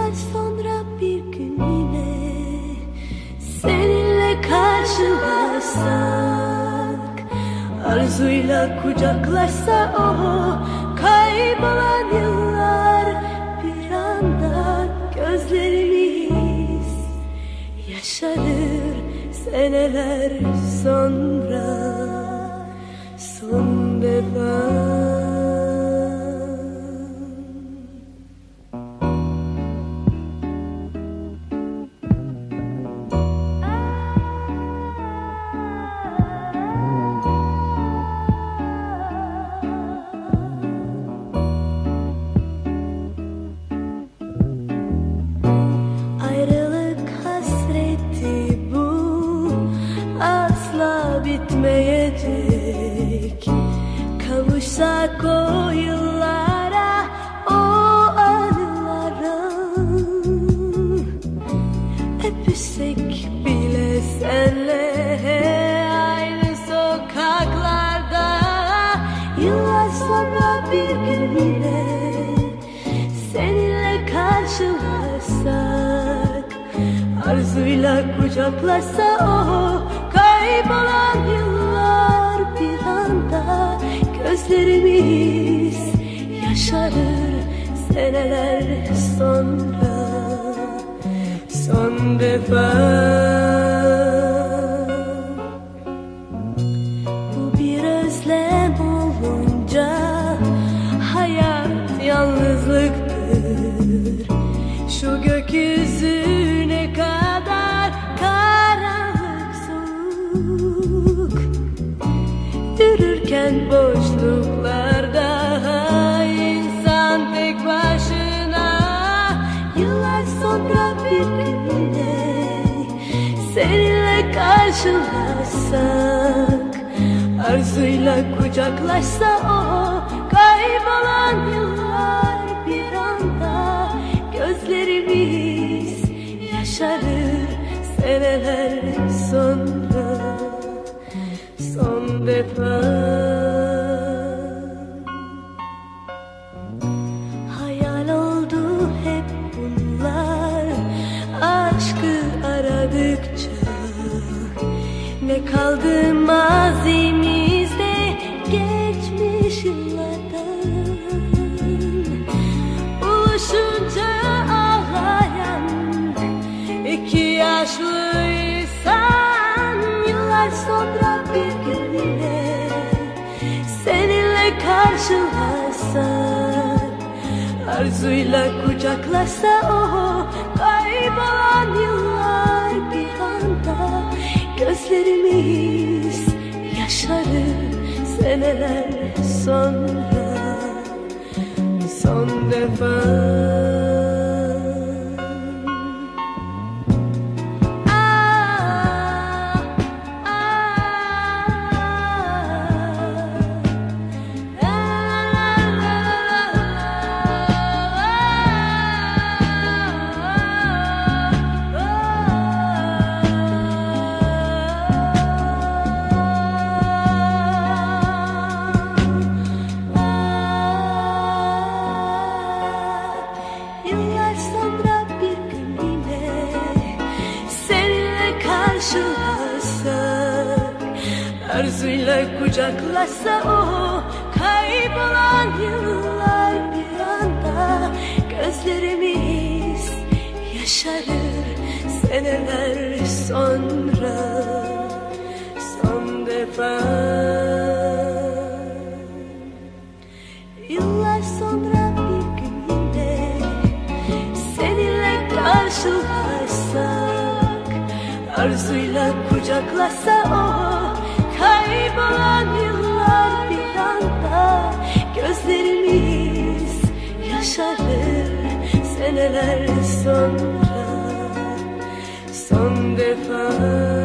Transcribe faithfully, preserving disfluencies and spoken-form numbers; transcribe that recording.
Yıllar sonra bir gün yine seninle karşılaşsak, arzuyla kucaklaşsa o kaybolan yıllar, bir anda gözlerimiz yaşarır seneler sonra son defa. Bitmeyecek. Kavuşsak o yıllara, o anılara, öpüşsek bile senle aynı sokaklarda. Yıllar sonra bir gün yine seninle karşılaşsak, arzuyla kucaklaşsa o kaybolan yıllar, bir anda gözlerimiz yaşarır seneler sonra son defa. Bu bir özlem olunca hayat yalnızlıktır. Şu gökyüzü ne kadar karanlık, soğuk, yürürken boşluklarda insan tek başına. Yıllar sonra bir gün yine seninle karşılaşsak, arzuyla kucaklaşsa o kaybolan yıllar, bir anda gözlerimiz yaşarır seneler sonra son defa. Hayal oldu hep bunlar, aşkı aradıkça. Ne kaldı mazimizde geçmiş yıllardan? Buluşunca ağlayan iki yaşlı insan. Yıllar sonra bir gün yine seninle karşılaşsak, arzuyla kucaklaşsa o kaybolan yıllar, bir anda gözlerimiz yaşarır seneler sonra son defa. Arzuyla kucaklaşsa o kaybolan yıllar, bir anda gözlerimiz yaşarır seneler sonra son defa. Yıllar sonra bir gün yine seninle karşılaşsak, arzuyla kucaklaşsa o kaybolan yıllar, bir anda gözlerimiz yaşarır seneler sonra son defa.